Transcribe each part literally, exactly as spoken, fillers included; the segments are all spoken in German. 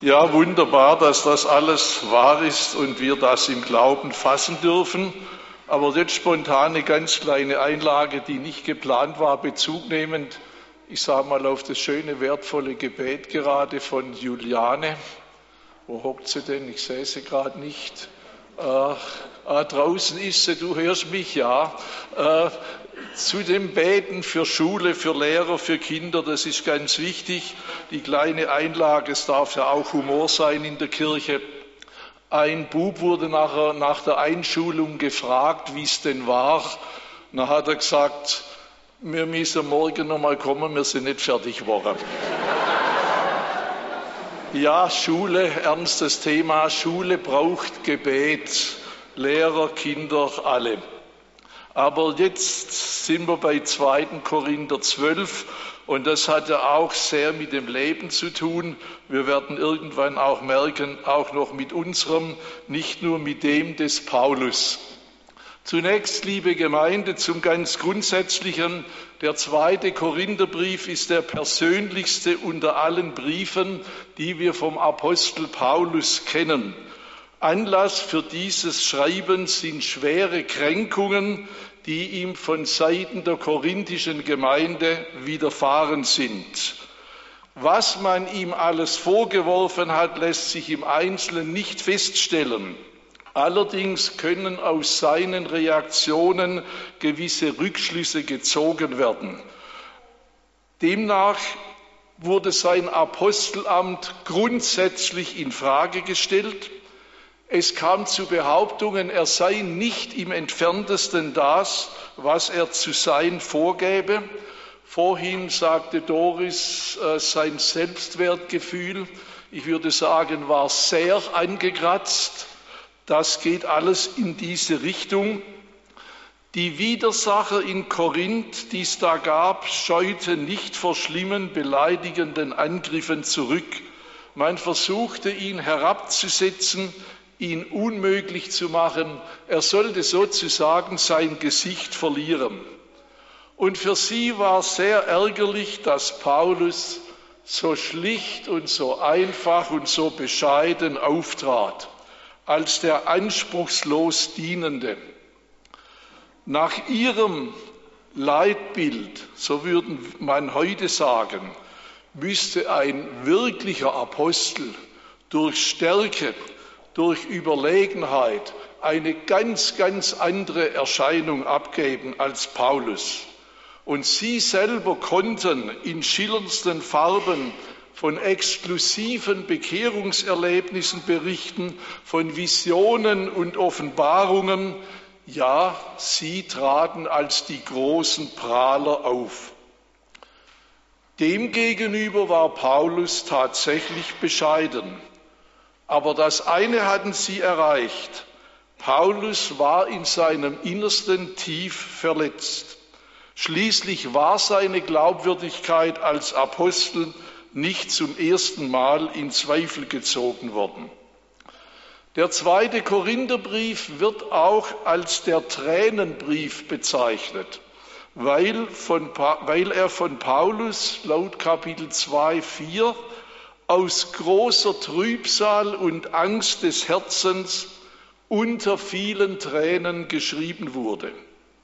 Ja, wunderbar, dass das alles wahr ist und wir das im Glauben fassen dürfen. Aber jetzt spontan eine ganz kleine Einlage, die nicht geplant war, Bezug nehmend, ich sage mal, auf das schöne, wertvolle Gebet gerade von Juliane. Wo hockt sie denn? Ich sehe sie gerade nicht. Äh, ah, draußen ist sie, du hörst mich, ja. Äh, zu dem Beten für Schule, für Lehrer, für Kinder, das ist ganz wichtig. Die kleine Einlage, es darf ja auch Humor sein in der Kirche. Ein Bub wurde nachher, nach der Einschulung gefragt, wie es denn war. Dann hat er gesagt, wir müssen morgen noch mal kommen, wir sind nicht fertig geworden. Ja, Schule, ernstes Thema. Schule braucht Gebet. Lehrer, Kinder, alle. Aber jetzt sind wir bei zweiten Korinther zwölf und das hat ja auch sehr mit dem Leben zu tun. Wir werden irgendwann auch merken, auch noch mit unserem, nicht nur mit dem des Paulus. Zunächst, liebe Gemeinde, zum ganz Grundsätzlichen. Der zweite Korintherbrief ist der persönlichste unter allen Briefen, die wir vom Apostel Paulus kennen. Anlass für dieses Schreiben sind schwere Kränkungen, die ihm von Seiten der korinthischen Gemeinde widerfahren sind. Was man ihm alles vorgeworfen hat, lässt sich im Einzelnen nicht feststellen. Allerdings können aus seinen Reaktionen gewisse Rückschlüsse gezogen werden. Demnach wurde sein Apostelamt grundsätzlich in Frage gestellt. Es kam zu Behauptungen, er sei nicht im Entferntesten das, was er zu sein vorgäbe. Vorhin sagte Doris, sein Selbstwertgefühl, ich würde sagen, war sehr angekratzt. Das geht alles in diese Richtung. Die Widersacher in Korinth, die es da gab, scheuten nicht vor schlimmen, beleidigenden Angriffen zurück. Man versuchte, ihn herabzusetzen, ihn unmöglich zu machen. Er sollte sozusagen sein Gesicht verlieren. Und für sie war sehr ärgerlich, dass Paulus so schlicht und so einfach und so bescheiden auftrat, als der anspruchslos Dienende. Nach ihrem Leitbild, so würde man heute sagen, müsste ein wirklicher Apostel durch Stärke, durch Überlegenheit eine ganz, ganz andere Erscheinung abgeben als Paulus. Und sie selber konnten in schillerndsten Farben von exklusiven Bekehrungserlebnissen berichten, von Visionen und Offenbarungen. Ja, sie traten als die großen Prahler auf. Demgegenüber war Paulus tatsächlich bescheiden. Aber das eine hatten sie erreicht. Paulus war in seinem Innersten tief verletzt. Schließlich war seine Glaubwürdigkeit als Apostel nicht zum ersten Mal in Zweifel gezogen worden. Der zweite Korintherbrief wird auch als der Tränenbrief bezeichnet, weil, von, weil er von Paulus laut Kapitel zwei, vier aus großer Trübsal und Angst des Herzens unter vielen Tränen geschrieben wurde.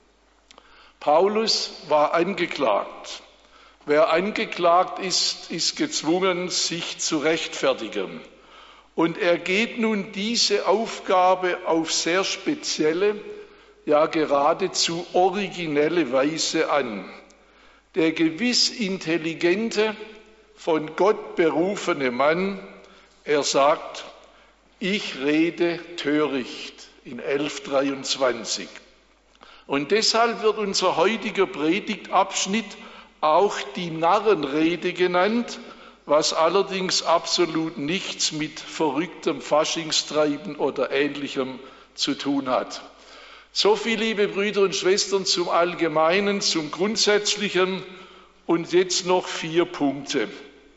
Paulus war angeklagt. Wer angeklagt ist, ist gezwungen, sich zu rechtfertigen. Und er geht nun diese Aufgabe auf sehr spezielle, ja geradezu originelle Weise an. Der gewiss intelligente, von Gott berufene Mann, er sagt, ich rede töricht in elf dreiundzwanzig. Und deshalb wird unser heutiger Predigtabschnitt auch die Narrenrede genannt, was allerdings absolut nichts mit verrücktem Faschingstreiben oder Ähnlichem zu tun hat. So viel, liebe Brüder und Schwestern, zum Allgemeinen, zum Grundsätzlichen und jetzt noch vier Punkte.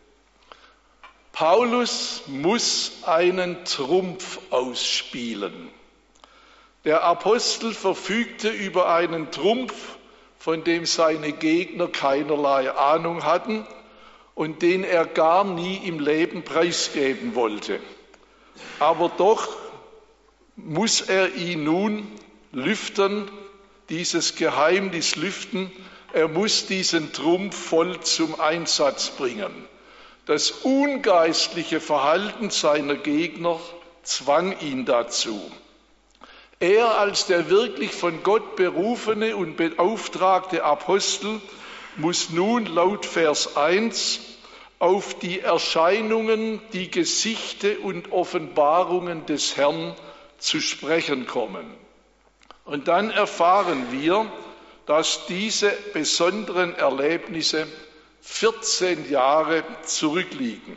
Paulus muss einen Trumpf ausspielen. Der Apostel verfügte über einen Trumpf, von dem seine Gegner keinerlei Ahnung hatten. und den er gar nie im Leben preisgeben wollte. Aber doch muss er ihn nun lüften, dieses Geheimnis lüften. Er muss diesen Trumpf voll zum Einsatz bringen. Das ungeistliche Verhalten seiner Gegner zwang ihn dazu. Er als der wirklich von Gott berufene und beauftragte Apostel muss nun laut Vers eins auf die Erscheinungen, die Gesichte und Offenbarungen des Herrn zu sprechen kommen. Und dann erfahren wir, dass diese besonderen Erlebnisse vierzehn Jahre zurückliegen.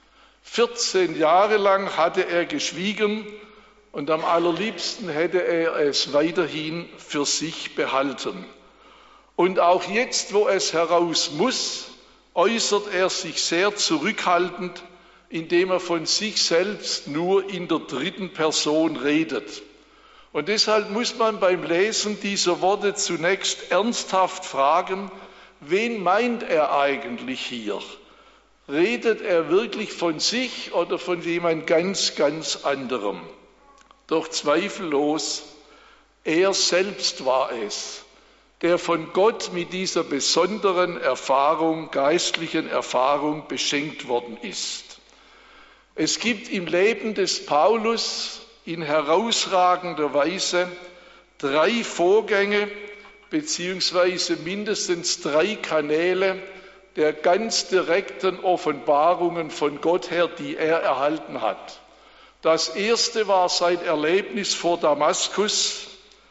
vierzehn Jahre lang hatte er geschwiegen und am allerliebsten hätte er es weiterhin für sich behalten. Und auch jetzt, wo es heraus muss, äußert er sich sehr zurückhaltend, indem er von sich selbst nur in der dritten Person redet. Und deshalb muss man beim Lesen dieser Worte zunächst ernsthaft fragen, wen meint er eigentlich hier? Redet er wirklich von sich oder von jemand ganz, ganz anderem? Doch zweifellos, er selbst war es, der von Gott mit dieser besonderen Erfahrung, geistlichen Erfahrung beschenkt worden ist. Es gibt im Leben des Paulus in herausragender Weise drei Vorgänge beziehungsweise mindestens drei Kanäle der ganz direkten Offenbarungen von Gott her, die er erhalten hat. Das erste war sein Erlebnis vor Damaskus.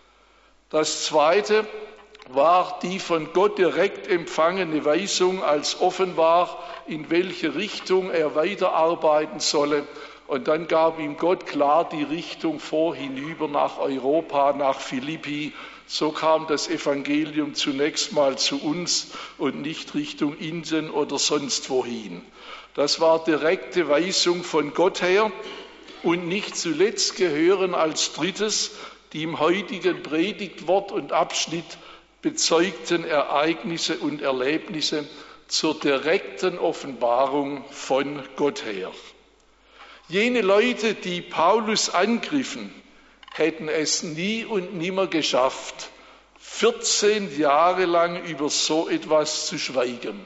Das zweite war die von Gott direkt empfangene Weisung, als offen war, in welche Richtung er weiterarbeiten solle. Und dann gab ihm Gott klar die Richtung vor, hinüber nach Europa, nach Philippi. So kam das Evangelium zunächst mal zu uns und nicht Richtung Indien oder sonst wohin. Das war direkte Weisung von Gott her. Und nicht zuletzt gehören als drittes die im heutigen Predigtwort und Abschnitt bezeugten Ereignisse und Erlebnisse zur direkten Offenbarung von Gott her. Jene Leute, die Paulus angriffen, hätten es nie und nimmer geschafft, vierzehn Jahre lang über so etwas zu schweigen.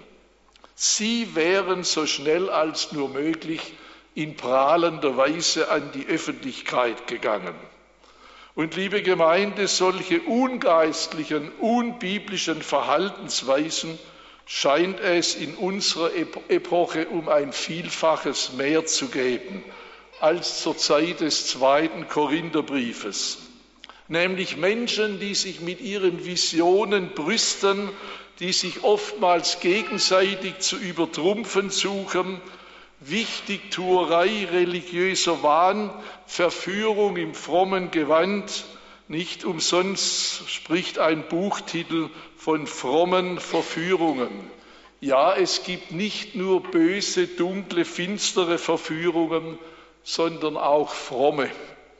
Sie wären so schnell als nur möglich in prahlender Weise an die Öffentlichkeit gegangen. Und liebe Gemeinde, solche ungeistlichen, unbiblischen Verhaltensweisen scheint es in unserer Epoche um ein Vielfaches mehr zu geben als zur Zeit des zweiten Korintherbriefes. Nämlich Menschen, die sich mit ihren Visionen brüsten, die sich oftmals gegenseitig zu übertrumpfen suchen, Wichtigtuerei, religiöser Wahn, Verführung im frommen Gewand. Nicht umsonst spricht ein Buchtitel von frommen Verführungen. Ja, es gibt nicht nur böse, dunkle, finstere Verführungen, sondern auch fromme.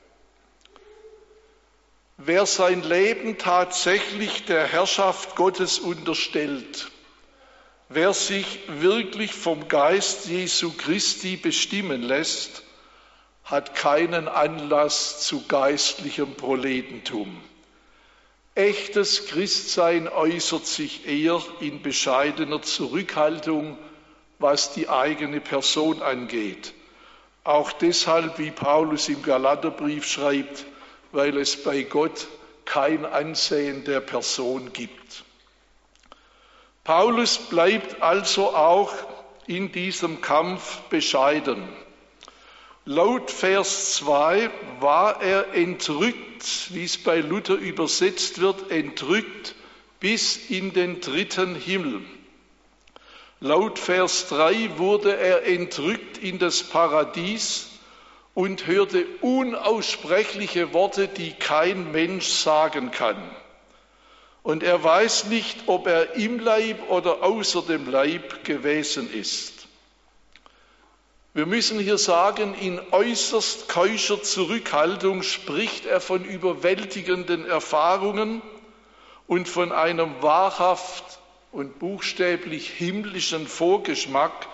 Wer sein Leben tatsächlich der Herrschaft Gottes unterstellt, wer sich wirklich vom Geist Jesu Christi bestimmen lässt, hat keinen Anlass zu geistlichem Proletentum. Echtes Christsein äußert sich eher in bescheidener Zurückhaltung, was die eigene Person angeht. Auch deshalb, wie Paulus im Galaterbrief schreibt, weil es bei Gott kein Ansehen der Person gibt. Paulus bleibt also auch in diesem Kampf bescheiden. Laut Vers zwei war er entrückt, wie es bei Luther übersetzt wird, entrückt bis in den dritten Himmel. Laut Vers drei wurde er entrückt in das Paradies und hörte unaussprechliche Worte, die kein Mensch sagen kann. Und er weiß nicht, ob er im Leib oder außer dem Leib gewesen ist. Wir müssen hier sagen, in äußerst keuscher Zurückhaltung spricht er von überwältigenden Erfahrungen und von einem wahrhaft und buchstäblich himmlischen Vorgeschmack,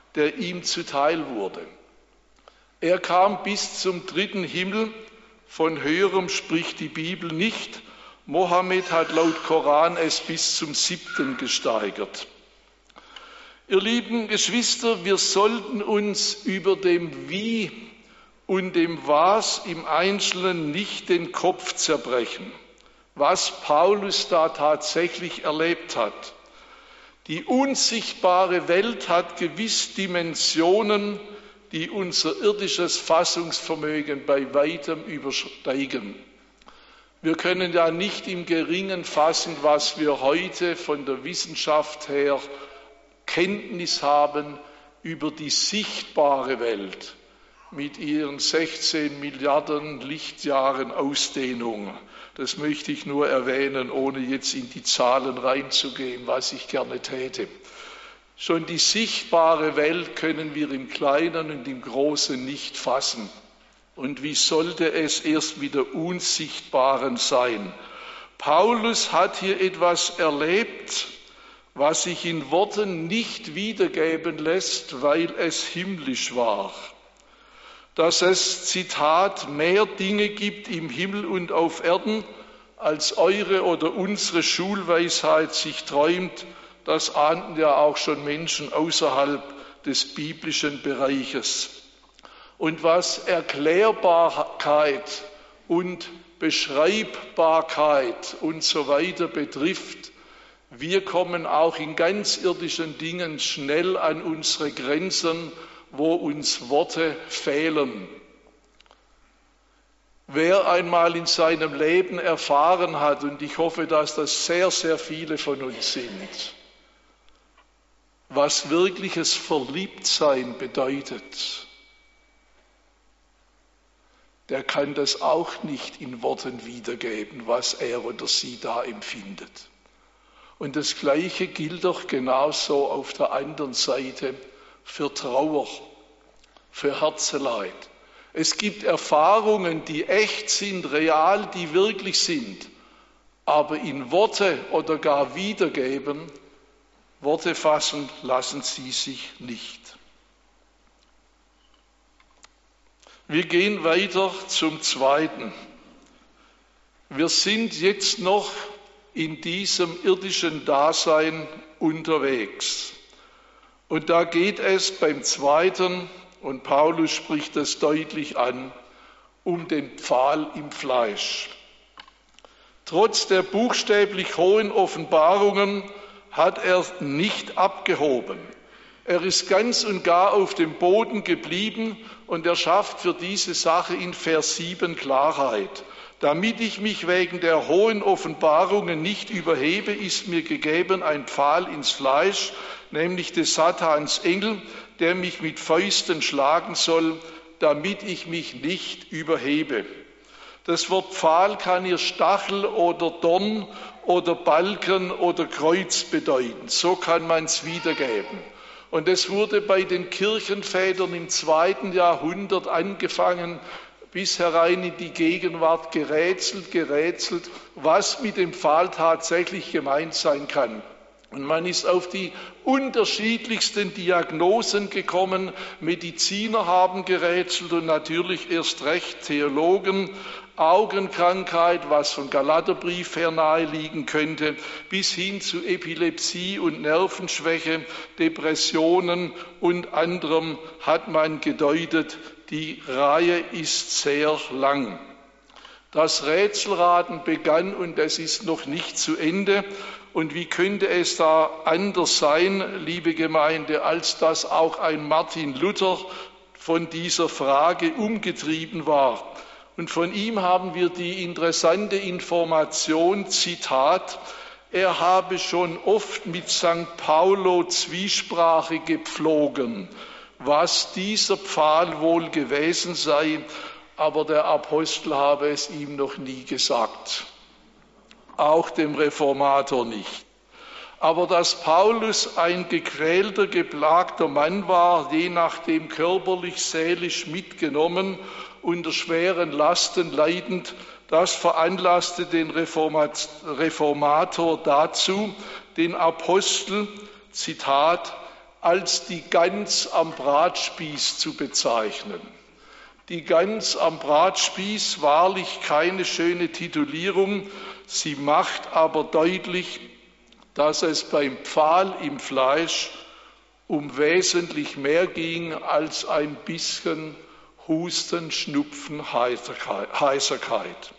der ihm zuteil wurde. Er kam bis zum dritten Himmel, von höherem spricht die Bibel nicht. Mohammed hat laut Koran es bis zum siebten gesteigert. Ihr lieben Geschwister, wir sollten uns über dem Wie und dem Was im Einzelnen nicht den Kopf zerbrechen, was Paulus da tatsächlich erlebt hat. Die unsichtbare Welt hat gewiss Dimensionen, die unser irdisches Fassungsvermögen bei weitem übersteigen. Wir können ja nicht im Geringen fassen, was wir heute von der Wissenschaft her Kenntnis haben über die sichtbare Welt mit ihren sechzehn Milliarden Lichtjahren Ausdehnung. Das möchte ich nur erwähnen, ohne jetzt in die Zahlen reinzugehen, was ich gerne täte. Schon die sichtbare Welt können wir im Kleinen und im Großen nicht fassen. Und wie sollte es erst mit der Unsichtbaren sein? Paulus hat hier etwas erlebt, was sich in Worten nicht wiedergeben lässt, weil es himmlisch war. Dass es, Zitat, mehr Dinge gibt im Himmel und auf Erden, als eure oder unsere Schulweisheit sich träumt, das ahnten ja auch schon Menschen außerhalb des biblischen Bereiches. Und was Erklärbarkeit und Beschreibbarkeit und so weiter betrifft, wir kommen auch in ganz irdischen Dingen schnell an unsere Grenzen, wo uns Worte fehlen. Wer einmal in seinem Leben erfahren hat, und ich hoffe, dass das sehr, sehr viele von uns sind, was wirkliches Verliebtsein bedeutet, der kann das auch nicht in Worten wiedergeben, was er oder sie da empfindet. Und das Gleiche gilt doch genauso auf der anderen Seite für Trauer, für Herzeleid. Es gibt Erfahrungen, die echt sind, real, die wirklich sind, aber in Worte oder gar wiedergeben, Worte fassen lassen sie sich nicht. Wir gehen weiter zum Zweiten. Wir sind jetzt noch in diesem irdischen Dasein unterwegs. Und da geht es beim Zweiten, und Paulus spricht das deutlich an, um den Pfahl im Fleisch. Trotz der buchstäblich hohen Offenbarungen hat er nicht abgehoben. Er ist ganz und gar auf dem Boden geblieben und er schafft für diese Sache in Vers sieben Klarheit. Damit ich mich wegen der hohen Offenbarungen nicht überhebe, ist mir gegeben ein Pfahl ins Fleisch, nämlich des Satans Engel, der mich mit Fäusten schlagen soll, damit ich mich nicht überhebe. Das Wort Pfahl kann hier Stachel oder Dorn oder Balken oder Kreuz bedeuten. So kann man es wiedergeben. Und es wurde bei den Kirchenvätern im zweiten Jahrhundert angefangen, bis herein in die Gegenwart gerätselt, gerätselt, was mit dem Pfahl tatsächlich gemeint sein kann. Und man ist auf die unterschiedlichsten Diagnosen gekommen. Mediziner haben gerätselt und natürlich erst recht Theologen. Augenkrankheit, was von Galaterbrief her nahe liegen könnte, bis hin zu Epilepsie und Nervenschwäche, Depressionen und anderem hat man gedeutet. Die Reihe ist sehr lang. Das Rätselraten begann und es ist noch nicht zu Ende. Und wie könnte es da anders sein, liebe Gemeinde, als dass auch ein Martin Luther von dieser Frage umgetrieben war. Und von ihm haben wir die interessante Information, Zitat, er habe schon oft mit Sankt Paulo Zwiesprache gepflogen, was dieser Pfahl wohl gewesen sei, aber der Apostel habe es ihm noch nie gesagt, auch dem Reformator nicht. Aber dass Paulus ein gequälter, geplagter Mann war, je nachdem körperlich, seelisch mitgenommen, unter schweren Lasten leidend, das veranlasste den Reformator dazu, den Apostel, Zitat, als die Gans am Bratspieß zu bezeichnen. Die Gans am Bratspieß, wahrlich keine schöne Titulierung, sie macht aber deutlich, dass es beim Pfahl im Fleisch um wesentlich mehr ging als ein bisschen Husten, Schnupfen, Heiserkeit.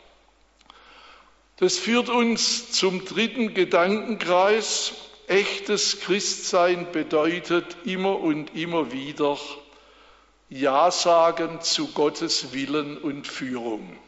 Das führt uns zum dritten Gedankenkreis. Echtes Christsein bedeutet immer und immer wieder Ja sagen zu Gottes Willen und Führung.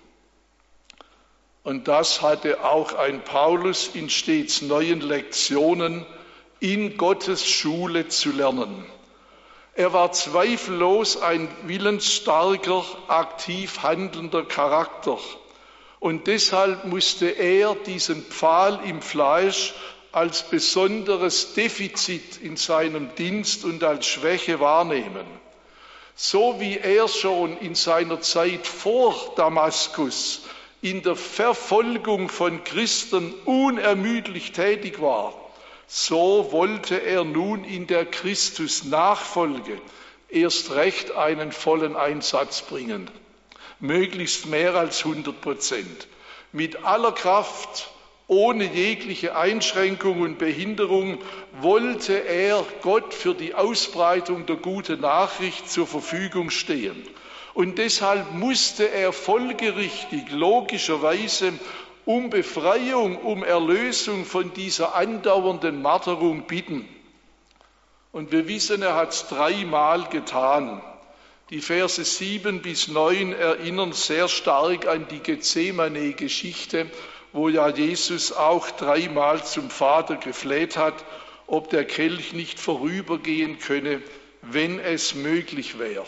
Und das hatte auch ein Paulus in stets neuen Lektionen in Gottes Schule zu lernen. Er war zweifellos ein willensstarker, aktiv handelnder Charakter. Und deshalb musste er diesen Pfahl im Fleisch als besonderes Defizit in seinem Dienst und als Schwäche wahrnehmen. So wie er schon in seiner Zeit vor Damaskus in der Verfolgung von Christen unermüdlich tätig war, so wollte er nun in der Christus-Nachfolge erst recht einen vollen Einsatz bringen. Möglichst mehr als hundert Prozent. Mit aller Kraft, ohne jegliche Einschränkung und Behinderung, wollte er Gott für die Ausbreitung der guten Nachricht zur Verfügung stehen. Und deshalb musste er folgerichtig, logischerweise, um Befreiung, um Erlösung von dieser andauernden Marterung bitten. Und wir wissen, er hat es dreimal getan. Die Verse sieben bis neun erinnern sehr stark an die Gethsemane-Geschichte, wo ja Jesus auch dreimal zum Vater gefleht hat, ob der Kelch nicht vorübergehen könne, wenn es möglich wäre.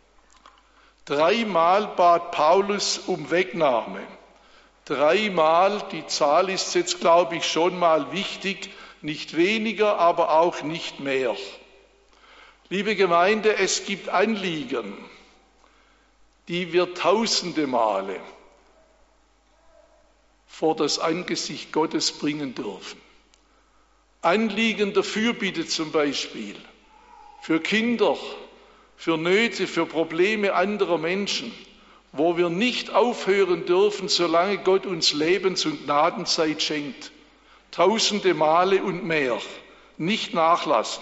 Dreimal bat Paulus um Wegnahme. Dreimal, die Zahl ist jetzt, glaube ich, schon mal wichtig, nicht weniger, aber auch nicht mehr. Liebe Gemeinde, es gibt Anliegen, die wir tausende Male vor das Angesicht Gottes bringen dürfen. Anliegen der Fürbitte zum Beispiel, für Kinder, für Nöte, für Probleme anderer Menschen, wo wir nicht aufhören dürfen, solange Gott uns Lebens- und Gnadenzeit schenkt. Tausende Male und mehr, nicht nachlassen.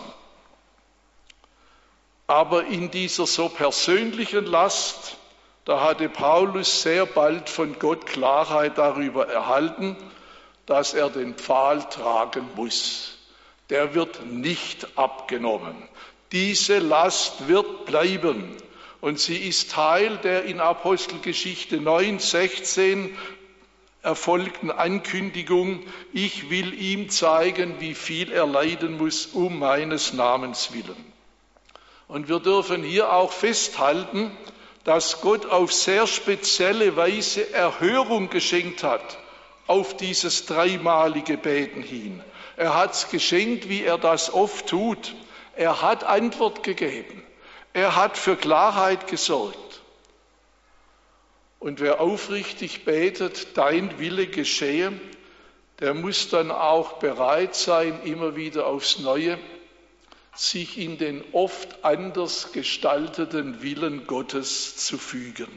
Aber in dieser so persönlichen Last, da hatte Paulus sehr bald von Gott Klarheit darüber erhalten, dass er den Pfahl tragen muss. Der wird nicht abgenommen. Diese Last wird bleiben. Und sie ist Teil der in Apostelgeschichte neun, sechzehn erfolgten Ankündigung, ich will ihm zeigen, wie viel er leiden muss, um meines Namens willen. Und wir dürfen hier auch festhalten, dass Gott auf sehr spezielle Weise Erhörung geschenkt hat auf dieses dreimalige Beten hin. Er hat es geschenkt, wie er das oft tut. Er hat Antwort gegeben. Er hat für Klarheit gesorgt. Und wer aufrichtig betet, dein Wille geschehe, der muss dann auch bereit sein, immer wieder aufs Neue sich in den oft anders gestalteten Willen Gottes zu fügen.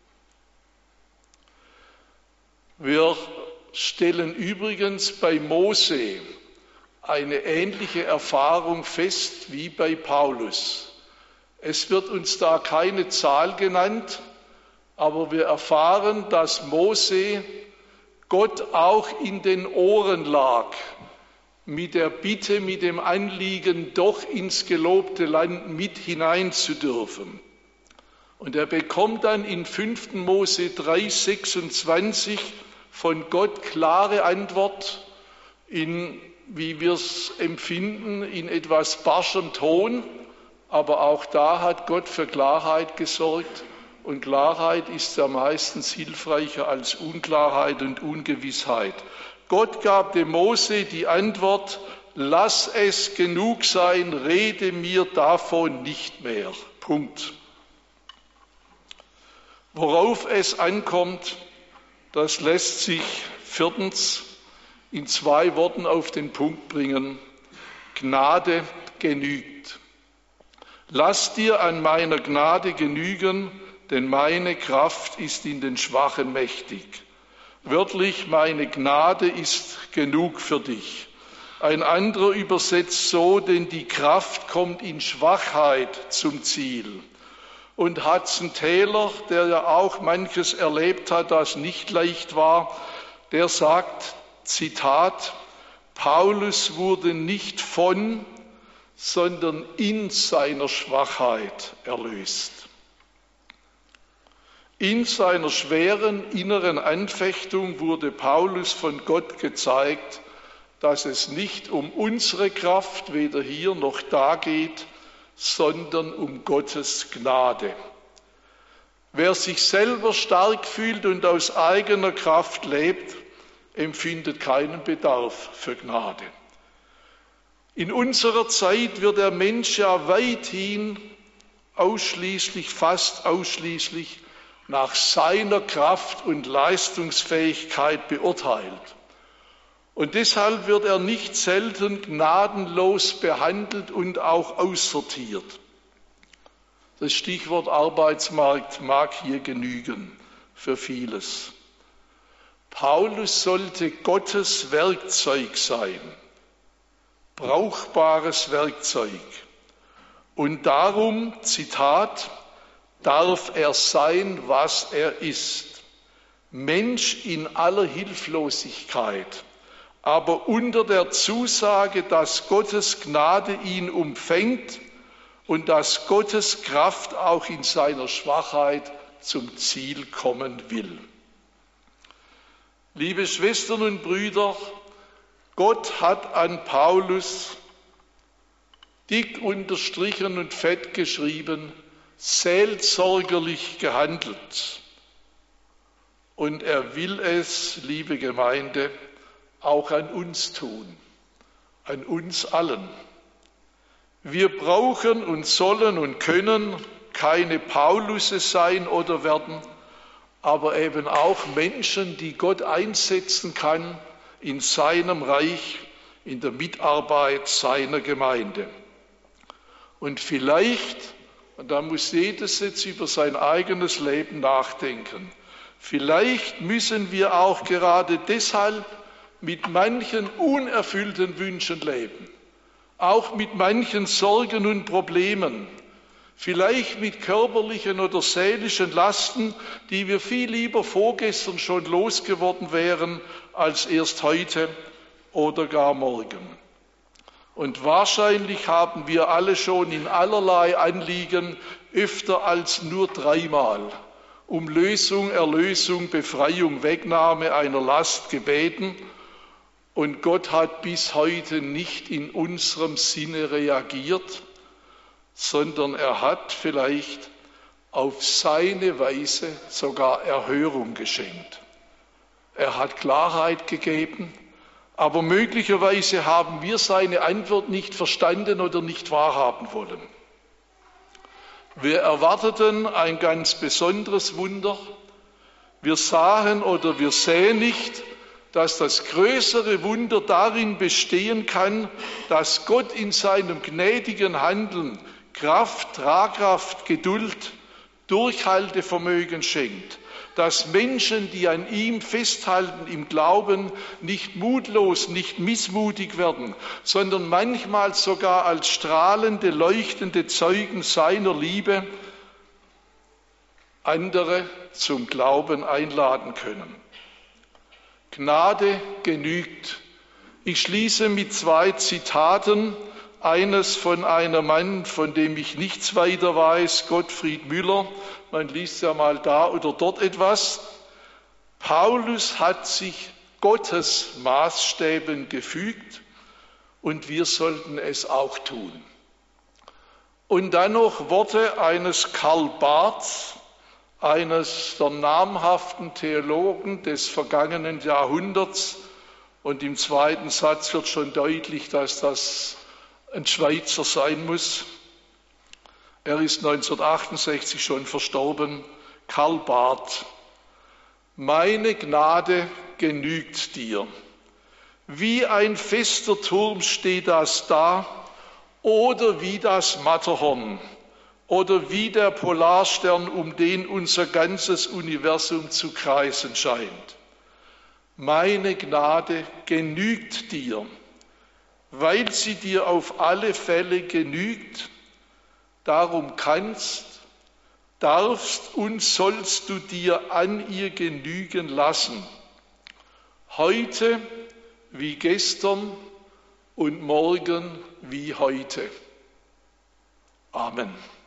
Wir stellen übrigens bei Mose eine ähnliche Erfahrung fest wie bei Paulus. Es wird uns da keine Zahl genannt, aber wir erfahren, dass Mose Gott auch in den Ohren lag, mit der Bitte, mit dem Anliegen, doch ins gelobte Land mit hinein zu dürfen. Und er bekommt dann in fünften Mose drei, sechsundzwanzig von Gott klare Antwort in, wie wir es empfinden, in etwas barschem Ton. Aber auch da hat Gott für Klarheit gesorgt. Und Klarheit ist ja meistens hilfreicher als Unklarheit und Ungewissheit. Gott gab dem Mose die Antwort, lass es genug sein, rede mir davon nicht mehr. Punkt. Worauf es ankommt, das lässt sich viertens in zwei Worten auf den Punkt bringen. Gnade genügt. Lass dir an meiner Gnade genügen, denn meine Kraft ist in den Schwachen mächtig. Wörtlich, meine Gnade ist genug für dich. Ein anderer übersetzt so, denn die Kraft kommt in Schwachheit zum Ziel. Und Hudson Taylor, der ja auch manches erlebt hat, das nicht leicht war, der sagt, Zitat, Paulus wurde nicht von, sondern in seiner Schwachheit erlöst. In seiner schweren inneren Anfechtung wurde Paulus von Gott gezeigt, dass es nicht um unsere Kraft, weder hier noch da geht, sondern um Gottes Gnade. Wer sich selber stark fühlt und aus eigener Kraft lebt, empfindet keinen Bedarf für Gnade. In unserer Zeit wird der Mensch ja weithin ausschließlich, fast ausschließlich nach seiner Kraft und Leistungsfähigkeit beurteilt. Und deshalb wird er nicht selten gnadenlos behandelt und auch aussortiert. Das Stichwort Arbeitsmarkt mag hier genügen für vieles. Paulus sollte Gottes Werkzeug sein, brauchbares Werkzeug. Und darum, Zitat, darf er sein, was er ist. Mensch in aller Hilflosigkeit, aber unter der Zusage, dass Gottes Gnade ihn umfängt und dass Gottes Kraft auch in seiner Schwachheit zum Ziel kommen will. Liebe Schwestern und Brüder, Gott hat an Paulus dick unterstrichen und fett geschrieben, seelsorgerlich gehandelt. Und er will es, liebe Gemeinde, auch an uns tun, an uns allen. Wir brauchen und sollen und können keine Paulusse sein oder werden, aber eben auch Menschen, die Gott einsetzen kann in seinem Reich, in der Mitarbeit seiner Gemeinde. Und vielleicht, und da muss jedes jetzt über sein eigenes Leben nachdenken, vielleicht müssen wir auch gerade deshalb mit manchen unerfüllten Wünschen leben, auch mit manchen Sorgen und Problemen, vielleicht mit körperlichen oder seelischen Lasten, die wir viel lieber vorgestern schon losgeworden wären, als erst heute oder gar morgen. Und wahrscheinlich haben wir alle schon in allerlei Anliegen öfter als nur dreimal um Lösung, Erlösung, Befreiung, Wegnahme einer Last gebeten. Und Gott hat bis heute nicht in unserem Sinne reagiert, sondern er hat vielleicht auf seine Weise sogar Erhörung geschenkt. Er hat Klarheit gegeben, aber möglicherweise haben wir seine Antwort nicht verstanden oder nicht wahrhaben wollen. Wir erwarteten ein ganz besonderes Wunder. Wir sahen oder wir sehen nicht, dass das größere Wunder darin bestehen kann, dass Gott in seinem gnädigen Handeln Kraft, Tragkraft, Geduld, Durchhaltevermögen schenkt, dass Menschen, die an ihm festhalten im Glauben, nicht mutlos, nicht missmutig werden, sondern manchmal sogar als strahlende, leuchtende Zeugen seiner Liebe andere zum Glauben einladen können. Gnade genügt. Ich schließe mit zwei Zitaten. Eines von einem Mann, von dem ich nichts weiter weiß, Gottfried Müller. Man liest ja mal da oder dort etwas. Paulus hat sich Gottes Maßstäben gefügt und wir sollten es auch tun. Und dann noch Worte eines Karl Barth, eines der namhaften Theologen des vergangenen Jahrhunderts. Und im zweiten Satz wird schon deutlich, dass das ein Schweizer sein muss. Er ist neunzehnhundertachtundsechzig schon verstorben. Karl Barth. Meine Gnade genügt dir. Wie ein fester Turm steht das da oder wie das Matterhorn. oder wie der Polarstern, um den unser ganzes Universum zu kreisen scheint. Meine Gnade genügt dir, weil sie dir auf alle Fälle genügt. Darum kannst, darfst und sollst du dir an ihr genügen lassen. Heute wie gestern und morgen wie heute. Amen.